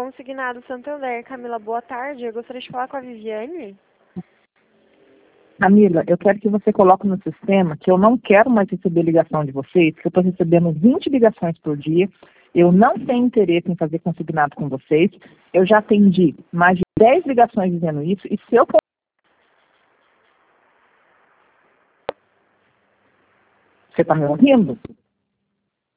Consignado Santander. Camila, boa tarde. Eu gostaria de falar com a Viviane. Camila, eu quero que você coloque no sistema que eu não quero mais receber ligação de vocês, que eu estou recebendo 20 ligações por dia. Eu não tenho interesse em fazer consignado com vocês. Eu já atendi mais de 10 ligações dizendo isso. E se eu... Você está me ouvindo?